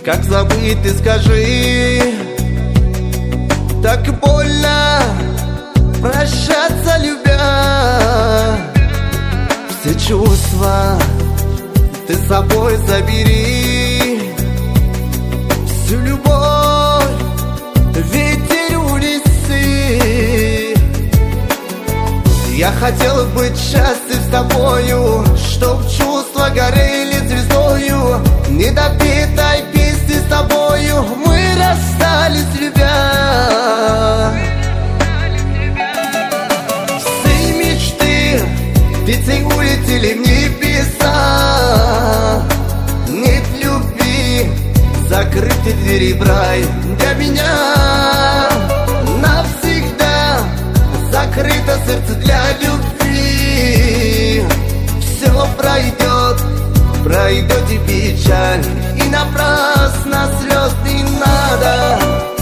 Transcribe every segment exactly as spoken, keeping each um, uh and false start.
Как забыть, ты скажи? Так больно прощаться, любя. Все чувства ты с собой забери. Всю любовь ветер унеси. Я хотел быть счастлив с тобою, чтоб чувства горели звездою. Недопетой песни с тобою мы расстались, любя. Все мечты птицей улетели в небеса. Нет любви, закрыты двери в рай для меня. Навсегда закрыто сердце для любви. Все пройдет, пройдет и печаль, и напрасно слез не надо.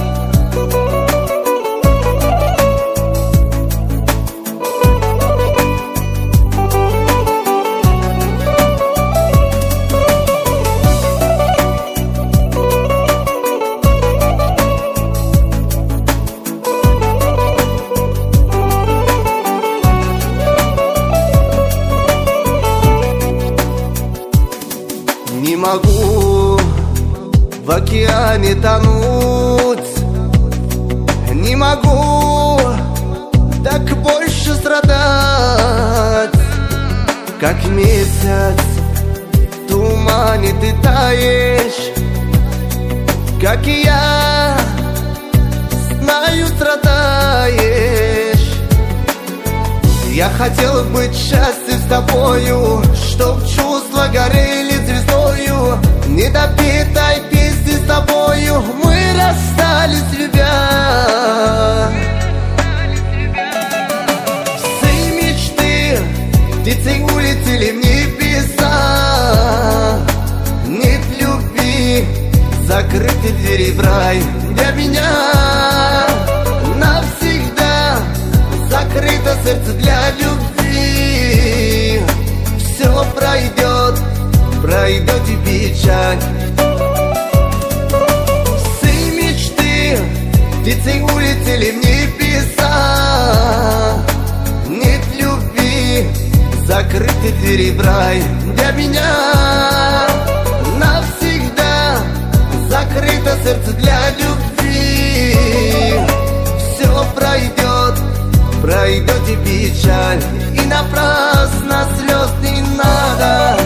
Не могу в океане тонуть, не могу так больше страдать. Как месяц в тумане ты таешь, как и я, знаю, страдаешь. Я хотел быть счастлив с тобою, чтоб чувства горели звездою. Недопетой песни с тобою мы расстались, любя. Все мечты птицей улетели в небеса. Нет любви, закрыты двери в рай для меня. Навсегда закрыто сердце для любви. Все пройдет, пройдет и печаль. Все мечты птицей улетели в небеса. Нет любви, закрыты двери в рай для меня. Навсегда закрыто сердце для любви. Все пройдет, пройдет и печаль, и напрасно слез не надо.